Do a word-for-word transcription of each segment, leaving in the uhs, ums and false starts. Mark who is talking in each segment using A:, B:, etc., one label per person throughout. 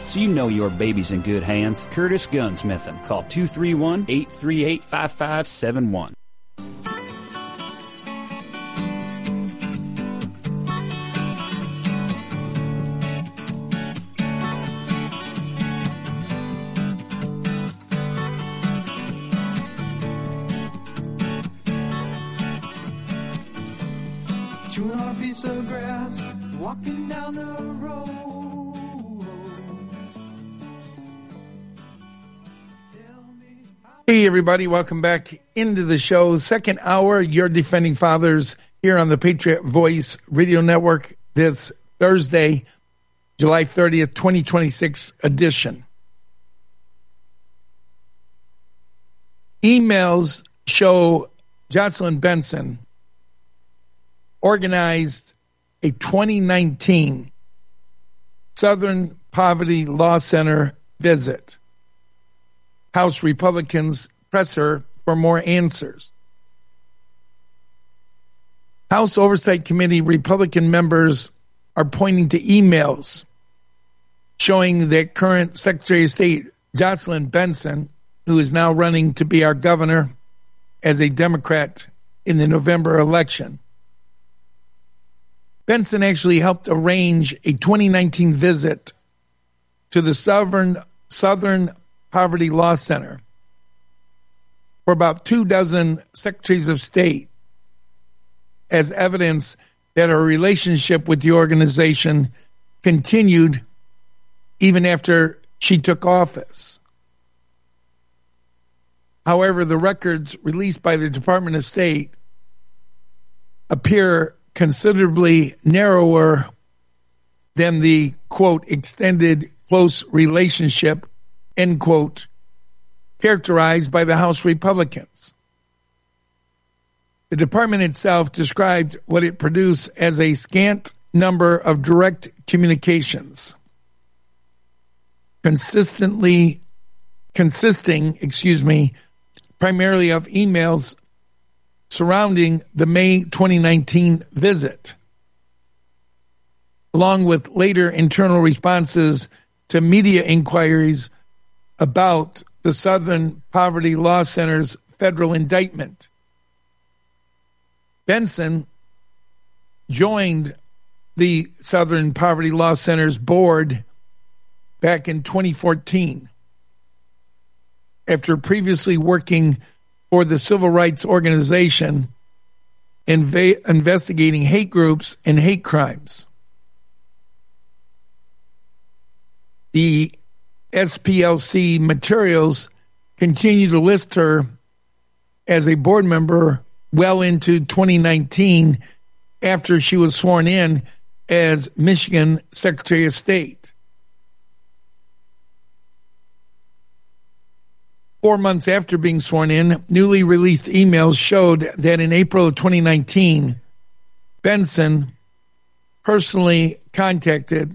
A: so you know your baby's in good hands. Curtis Gunsmithing. Call two three one, eight three eight, five five seven one.
B: Chewing on a piece of grass, walking down the road.
C: Hey, everybody. Welcome back into the show. Second hour, Your Defending Fathers here on the Patriot Voice Radio Network this Thursday, July thirtieth, twenty twenty-six edition. Emails show Jocelyn Benson organized a twenty nineteen Southern Poverty Law Center visit. House Republicans press her for more answers. House Oversight Committee Republican members are pointing to emails showing that current Secretary of State Jocelyn Benson, who is now running to be our governor as a Democrat in the November election, Benson actually helped arrange a twenty nineteen visit to the Southern, Southern Poverty Law Center for about two dozen secretaries of state as evidence that her relationship with the organization continued even after she took office. However, the records released by the Department of State appear considerably narrower than the, quote, extended close relationship, end quote, characterized by the House Republicans. The department itself described what it produced as a scant number of direct communications, consistently consisting, excuse me, primarily of emails surrounding the May twenty nineteen visit, along with later internal responses to media inquiries about the Southern Poverty Law Center's federal indictment. Benson joined the Southern Poverty Law Center's board back in twenty fourteen after previously working for the Civil Rights Organization inv- investigating hate groups and hate crimes. The S P L C materials continue to list her as a board member well into twenty nineteen after she was sworn in as Michigan Secretary of State. Four months after being sworn in, newly released emails showed that in April of twenty nineteen, Benson personally contacted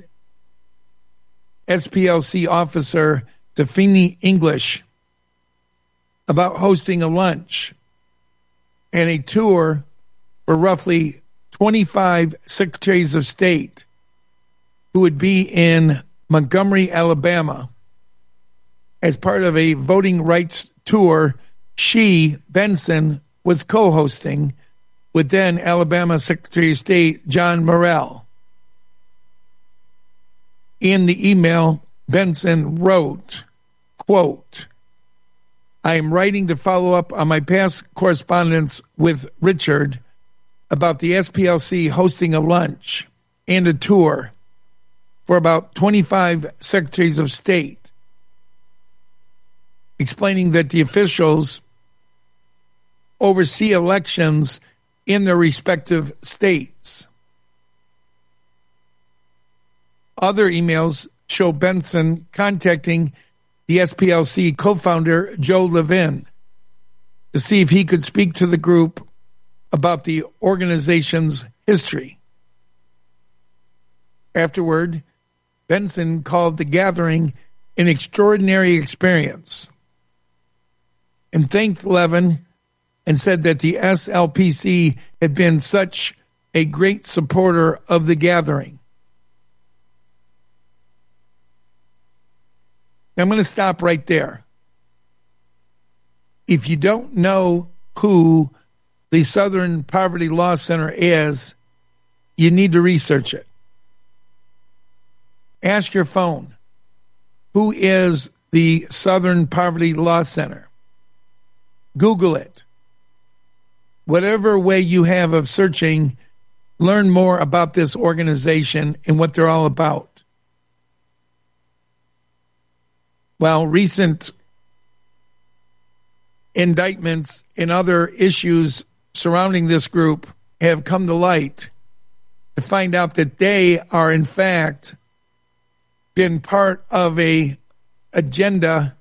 C: S P L C officer Daphne English about hosting a lunch and a tour for roughly twenty-five secretaries of state who would be in Montgomery, Alabama, as part of a voting rights tour she, Benson, was co-hosting with then Alabama Secretary of State John Morrell. In the email, Benson wrote, quote, I am writing to follow up on my past correspondence with Richard about the S P L C hosting a lunch and a tour for about twenty-five secretaries of state, explaining that the officials oversee elections in their respective states. Other emails show Benson contacting the S P L C co-founder Joe Levin to see if he could speak to the group about the organization's history. Afterward, Benson called the gathering an extraordinary experience and thanked Levin and said that the S L P C had been such a great supporter of the gathering. I'm going to stop right there. If you don't know who the Southern Poverty Law Center is, you need to research it. Ask your phone, who is the Southern Poverty Law Center? Google it. Whatever way you have of searching, learn more about this organization and what they're all about. While recent indictments and other issues surrounding this group have come to light, to find out that they are in fact been part of a agenda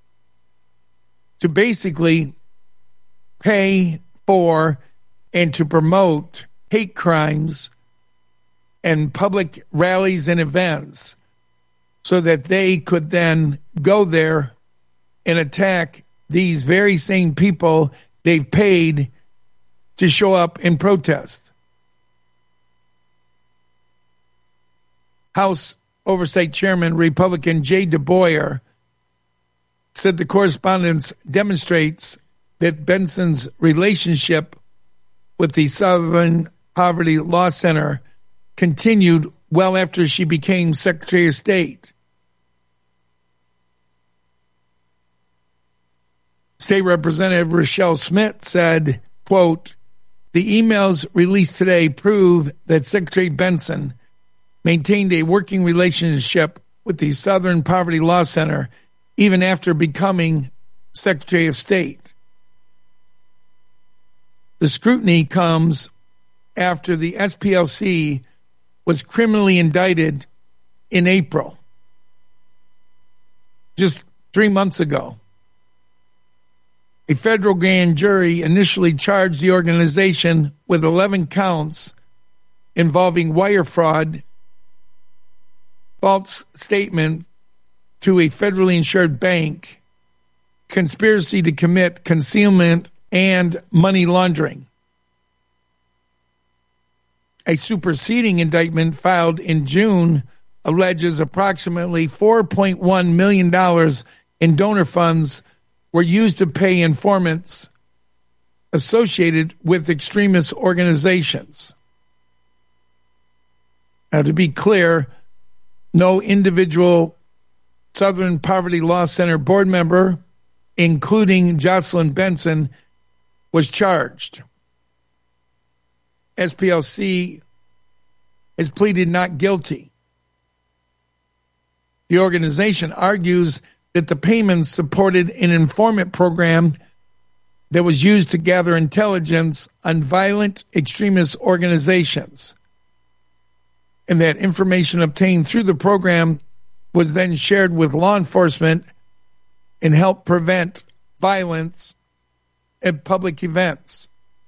C: to basically pay for and to promote hate crimes and public rallies and events so that they could then go there and attack these very same people they've paid to show up and protest. House Oversight Chairman Republican Jay DeBoyer said the correspondence demonstrates that Benson's relationship with the Southern Poverty Law Center continued well after she became Secretary of State. State Representative Rochelle Smith said, quote, "The emails released today prove that Secretary Benson maintained a working relationship with the Southern Poverty Law Center even after becoming Secretary of State. The scrutiny comes after the S P L C was criminally indicted in April, just three months ago. A federal grand jury initially charged the organization with eleven counts involving wire fraud, false statement to a federally insured bank, conspiracy to commit concealment, and money laundering. A superseding indictment filed in June alleges approximately four point one million dollars in donor funds were used to pay informants associated with extremist organizations. Now, to be clear, no individual Southern Poverty Law Center board member, including Jocelyn Benson, was charged. S P L C has pleaded not guilty. The organization argues that the payments supported an informant program that was used to gather intelligence on violent extremist organizations, and that information obtained through the program was then shared with law enforcement and helped prevent violence at public events.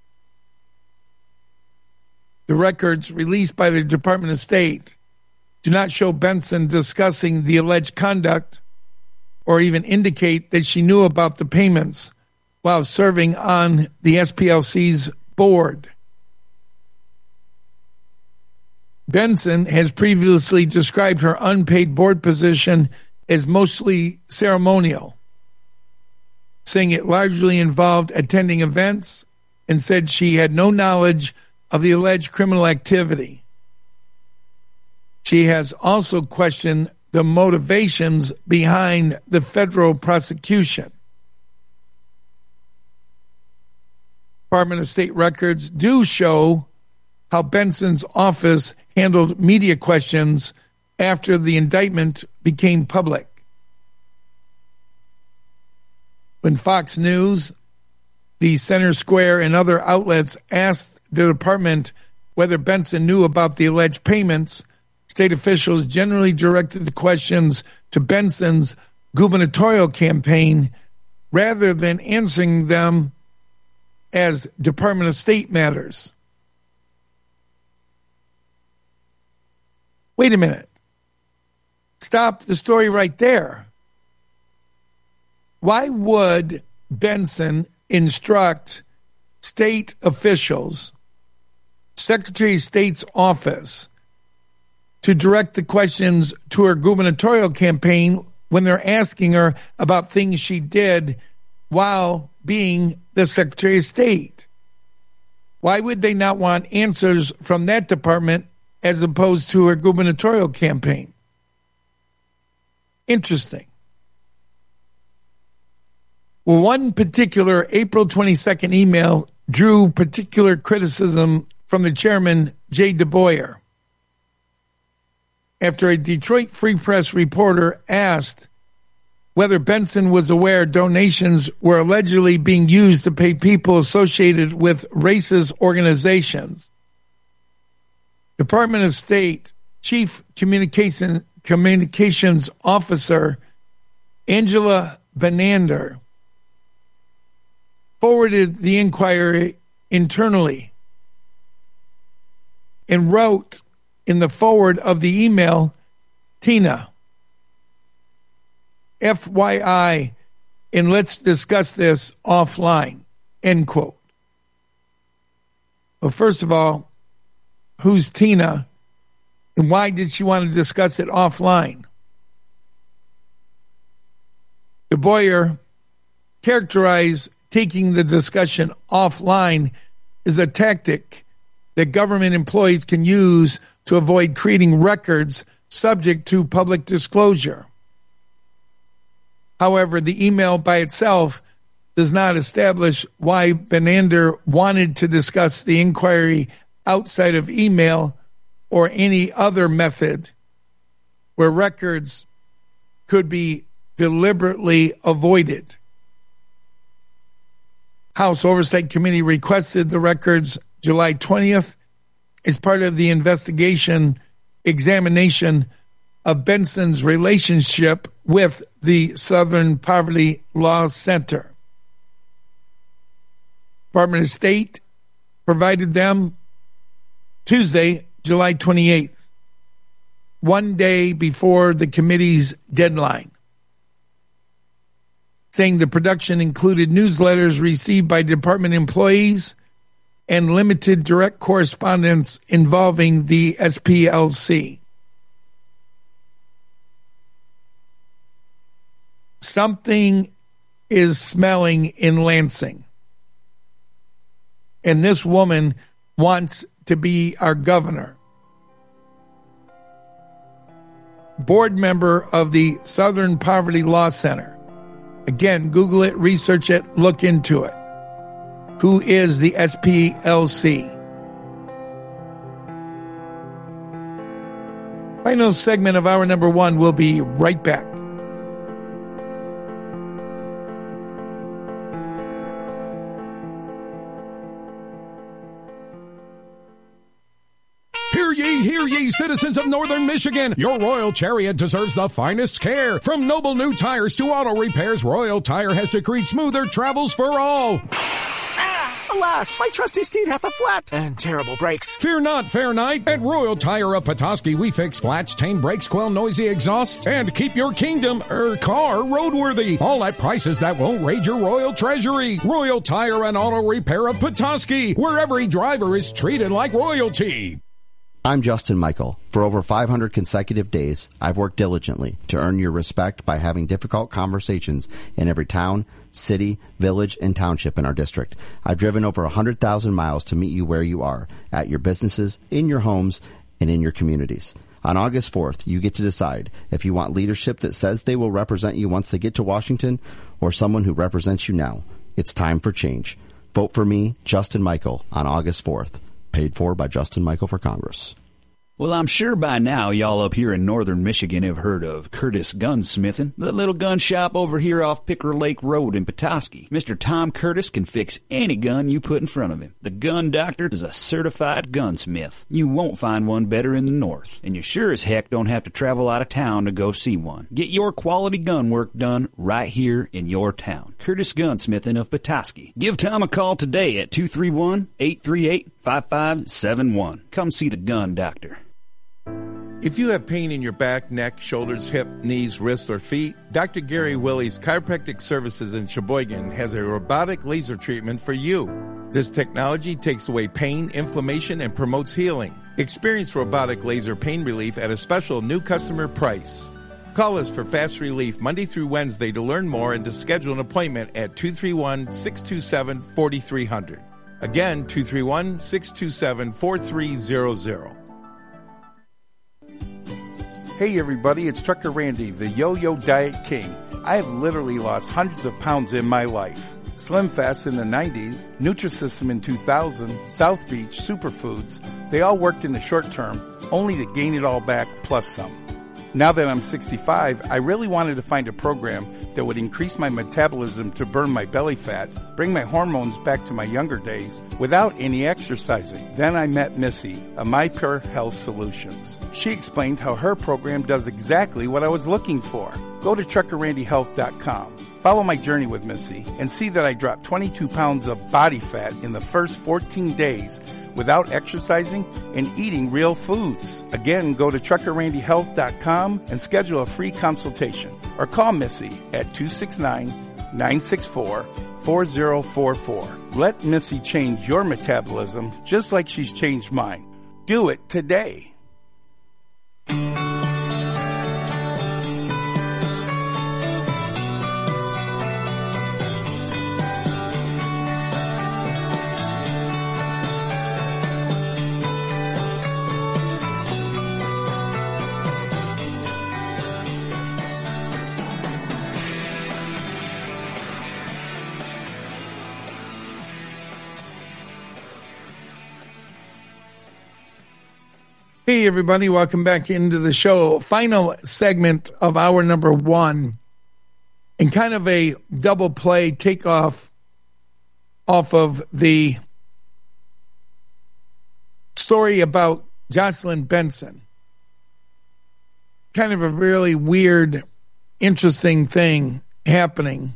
C: The records released by the Department of State do not show Benson discussing the alleged conduct or even indicate that she knew about the payments while serving on the S P L C's board. Benson has previously described her unpaid board position as mostly ceremonial, saying it largely involved attending events, and said she had no knowledge of the alleged criminal activity. She has also questioned the motivations behind the federal prosecution. Department of State records do show how Benson's office handled media questions after the indictment became public. When Fox News, the Center Square, and other outlets asked the department whether Benson knew about the alleged payments, state officials generally directed the questions to Benson's gubernatorial campaign rather than answering them as Department of State matters. Wait a minute. Stop the story right there. Why would Benson instruct state officials, Secretary of State's office, to direct the questions to her gubernatorial campaign when they're asking her about things she did while being the Secretary of State? Why would they not want answers from that department as opposed to her gubernatorial campaign? Interesting. Well, one particular April twenty-second email drew particular criticism from the chairman, Jay DeBoyer, after a Detroit Free Press reporter asked whether Benson was aware donations were allegedly being used to pay people associated with racist organizations. Department of State Chief Communication, Communications Officer Angela Benander forwarded the inquiry internally and wrote in the forward of the email, Tina, F Y I, and let's discuss this offline, end quote. Well, first of all, who's Tina, and why did she want to discuss it offline? DeBoyer characterized taking the discussion offline as a tactic that government employees can use to avoid creating records subject to public disclosure. However, the email by itself does not establish why Benander wanted to discuss the inquiry outside of email or any other method where records could be deliberately avoided. House Oversight Committee requested the records July twentieth as part of the investigation examination of Benson's relationship with the Southern Poverty Law Center. Department of State provided them Tuesday, July twenty-eighth, one day before the committee's deadline, saying the production included newsletters received by department employees and limited direct correspondence involving the S P L C. Something is smelling in Lansing. And this woman wants to be our governor. Board member of the Southern Poverty Law Center. Again, Google it, research it, look into it. Who is the S P L C? Final segment of hour number one. We'll be right back.
D: Hear ye, hear ye, citizens of Northern Michigan. Your Royal Chariot deserves the finest care. From noble new tires to auto repairs, Royal Tire has decreed smoother travels for all.
E: Alas, my trusty steed hath a flat and terrible brakes.
D: Fear not, fair knight. At Royal Tire of Petoskey, we fix flats, tame brakes, quell noisy exhausts, and keep your kingdom, er, car roadworthy. All at prices that won't raid your royal treasury. Royal Tire and Auto Repair of Petoskey, where every driver is treated like royalty.
F: I'm Justin Michael. For over five hundred consecutive days, I've worked diligently to earn your respect by having difficult conversations in every town, city, village, and township in our district. I've driven over one hundred thousand miles to meet you where you are, at your businesses, in your homes, and in your communities. On August fourth, you get to decide if you want leadership that says they will represent you once they get to Washington, or someone who represents you now. It's time for change. Vote for me, Justin Michael, on August fourth. Paid for by Justin Michael for Congress.
A: Well, I'm sure by now y'all up here in northern Michigan have heard of Curtis Gunsmithing, the little gun shop over here off Picker Lake Road in Petoskey. Mister Tom Curtis can fix any gun you put in front of him. The Gun Doctor is a certified gunsmith. You won't find one better in the north, and you sure as heck don't have to travel out of town to go see one. Get your quality gun work done right here in your town. Curtis Gunsmithing of Petoskey. Give Tom a call today at two three one, eight three eight, five five seven one. Come see the Gun Doctor.
G: If you have pain in your back, neck, shoulders, hip, knees, wrists, or feet, Doctor Gary Willie's Chiropractic Services in Sheboygan has a robotic laser treatment for you. This technology takes away pain, inflammation, and promotes healing. Experience robotic laser pain relief at a special new customer price. Call us for fast relief Monday through Wednesday to learn more and to schedule an appointment at two three one, six two seven, four three zero zero. Again, two three one, six two seven, four three zero zero.
H: Hey everybody, it's Trucker Randy, the Yo-Yo Diet King. I have literally lost hundreds of pounds in my life. Slim Fast in the nineties, Nutrisystem in two thousand, South Beach, Superfoods, they all worked in the short term, only to gain it all back plus some. Now that I'm sixty-five, I really wanted to find a program that would increase my metabolism to burn my belly fat, bring my hormones back to my younger days, without any exercising. Then I met Missy, a MyPure Health Solutions. She explained how her program does exactly what I was looking for. Go to trucker randy health dot com. Follow my journey with Missy and see that I dropped twenty-two pounds of body fat in the first fourteen days without exercising and eating real foods. Again, go to trucker randy health dot com and schedule a free consultation or call Missy at two six nine, nine six four, four zero four four. Let Missy change your metabolism just like she's changed mine. Do it today.
C: Hey, everybody. Welcome back into the show. Final segment of hour number one. And kind of a double play takeoff off of the story about Jocelyn Benson. Kind of a really weird, interesting thing happening.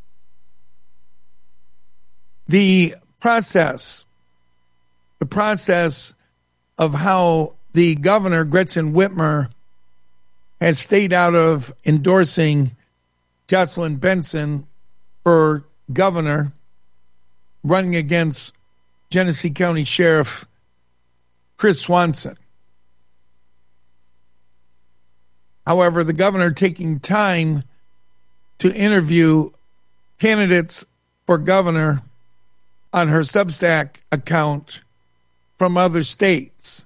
C: The process, the process of how the governor, Gretchen Whitmer, has stayed out of endorsing Jocelyn Benson for governor, running against Genesee County Sheriff Chris Swanson. However, the governor taking time to interview candidates for governor on her Substack account from other states.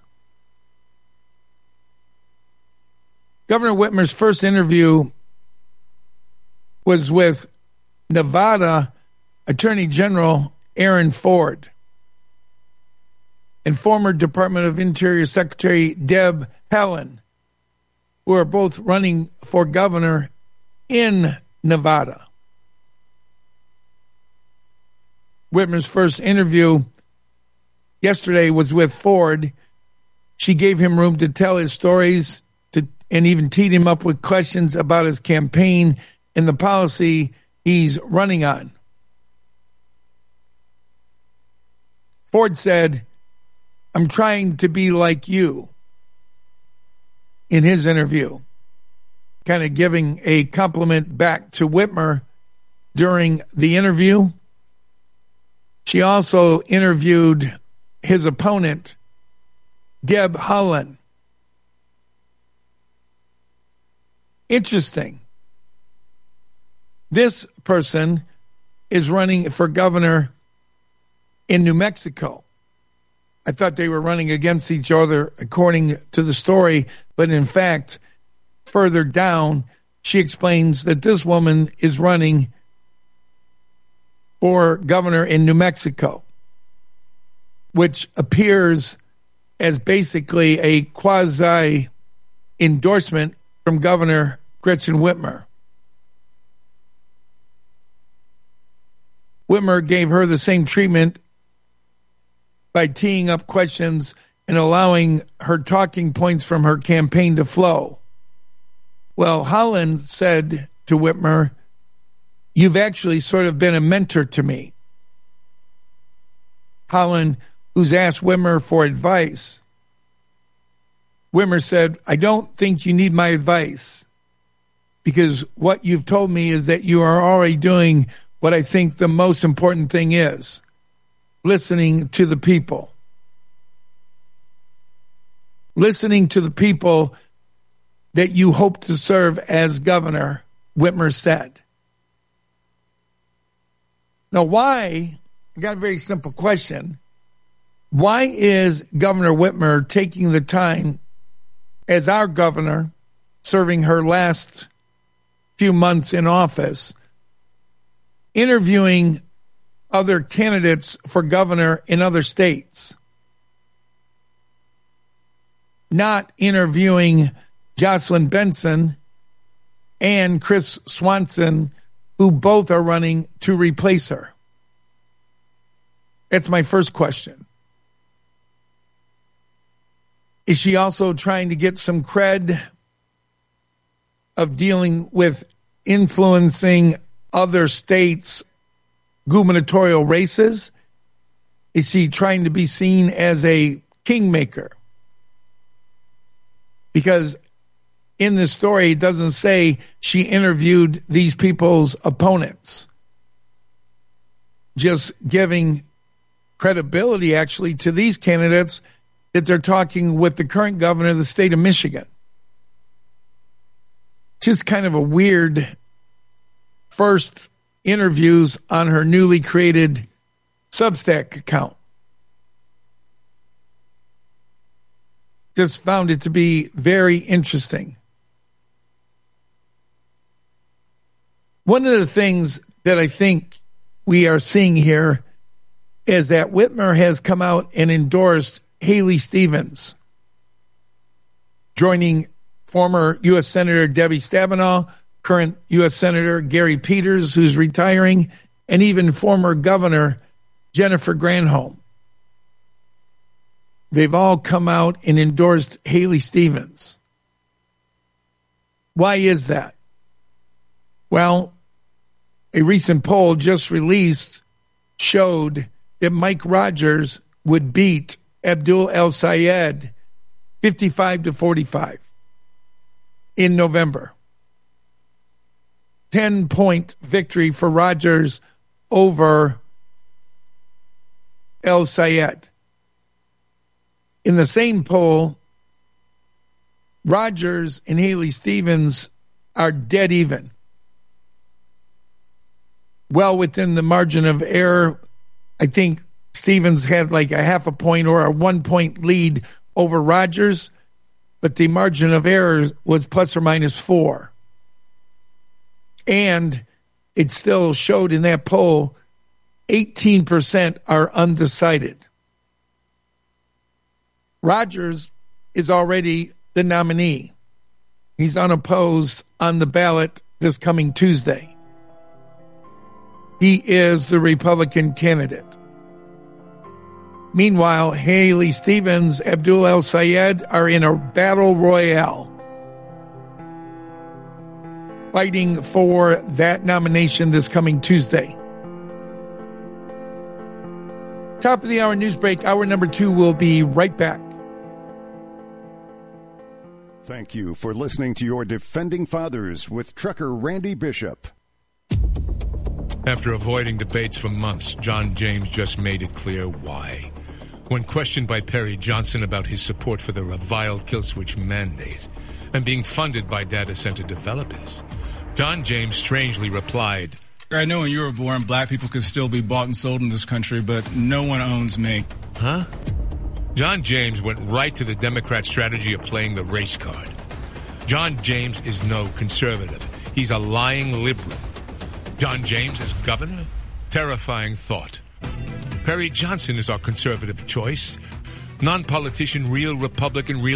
C: Governor Whitmer's first interview was with Nevada Attorney General Aaron Ford and former Department of Interior Secretary Deb Haaland, who are both running for governor in Nevada. Whitmer's first interview yesterday was with Ford. She gave him room to tell his stories to, and even teed him up with questions about his campaign and the policy he's running on. Ford said, "I'm trying to be like you," in his interview, kind of giving a compliment back to Whitmer during the interview. She also interviewed his opponent, Deb Haaland. Interesting. This person is running for governor in New Mexico. I thought they were running against each other according to the story, but in fact, further down, she explains that this woman is running for governor in New Mexico, which appears as basically a quasi-endorsement from Governor Gretchen Whitmer. Whitmer gave her the same treatment by teeing up questions and allowing her talking points from her campaign to flow. Well, Haaland said to Whitmer, "You've actually sort of been a mentor to me." Haaland, who's asked Whitmer for advice, Whitmer said, "I don't think you need my advice, because what you've told me is that you are already doing what I think the most important thing is, listening to the people. Listening to the people that you hope to serve as governor, Whitmer said. Now, why? I got a very simple question. Why is Governor Whitmer taking the time as our governor, serving her last few months in office, interviewing other candidates for governor in other states, not interviewing Jocelyn Benson and Chris Swanson, who both are running to replace her? That's my first question. Is she also trying to get some cred of dealing with influencing other states' gubernatorial races? Is she trying to be seen as a kingmaker? Because in this story, it doesn't say she interviewed these people's opponents, just giving credibility actually to these candidates that they're talking with the current governor of the state of Michigan. Just kind of a weird first interviews on her newly created Substack account. Just found it to be very interesting. One of the things that I think we are seeing here is that Whitmer has come out and endorsed Haley Stevens, joining former U S Senator Debbie Stabenow, current U S Senator Gary Peters, who's retiring, and even former Governor Jennifer Granholm. They've all come out and endorsed Haley Stevens. Why is that? Well, a recent poll just released showed that Mike Rogers would beat Abdul El-Sayed fifty-five to forty-five in November. ten-point victory for Rogers over El-Sayed. In the same poll, Rogers and Haley Stevens are dead even. Well within the margin of error. I think Stevens had like a half a point or a one-point lead over Rogers, but the margin of error was plus or minus four. And it still showed in that poll eighteen percent are undecided. Rogers is already the nominee. He's unopposed on the ballot this coming Tuesday. He is the Republican candidate. Meanwhile, Haley Stevens, Abdul El-Sayed are in a battle royale, fighting for that nomination this coming Tuesday. Top of the hour news break. Hour number two will be right back.
I: Thank you for listening to your Defending Fathers with Trucker Randy Bishop.
J: After avoiding debates for months, John James just made it clear why. When questioned by Perry Johnson about his support for the reviled kill switch mandate and being funded by data center developers, John James strangely replied,
K: I know when you were born, black people could still be bought and sold in this country, but no one owns me.
J: Huh? John James went right to the Democrat strategy of playing the race card. John James is no conservative. He's a lying liberal. John James as governor? Terrifying thought. Perry Johnson is our conservative choice. Non-politician, real Republican, real